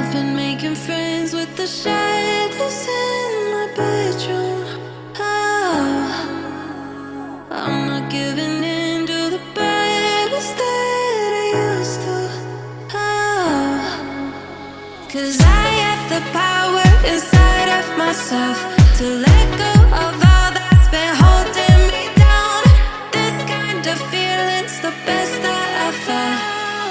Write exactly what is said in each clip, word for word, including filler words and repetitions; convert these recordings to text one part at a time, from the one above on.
been making friends with the shadows in my bedroom. Oh, I'm not giving in to the battles that I used to. Oh, 'cause I have the power inside of myself to let go of all that's been holding me down. This kind of feeling's the best that I've felt.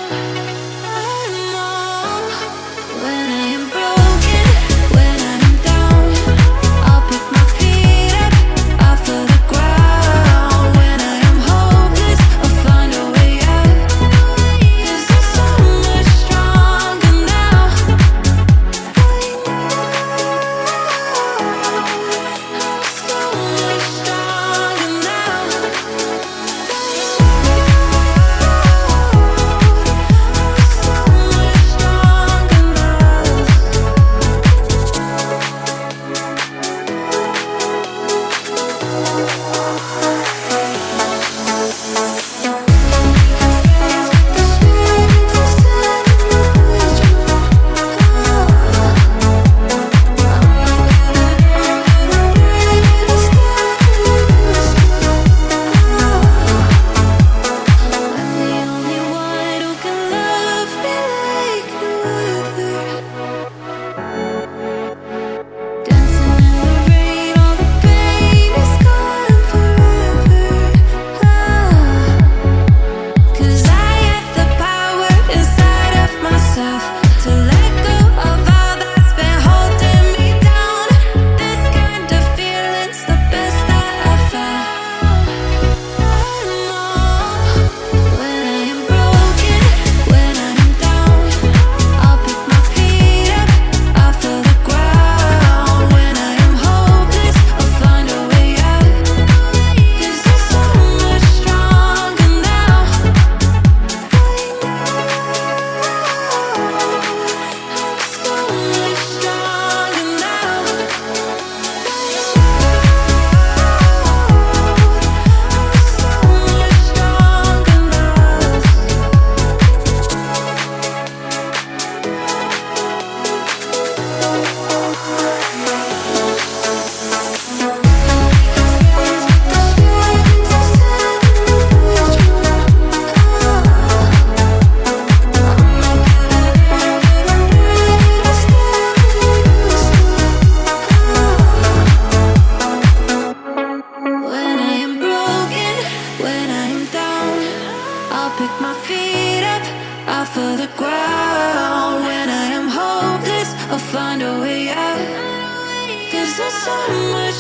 Pick my feet up off of the ground. When I am hopeless, I'll find a way out. 'Cause there's so much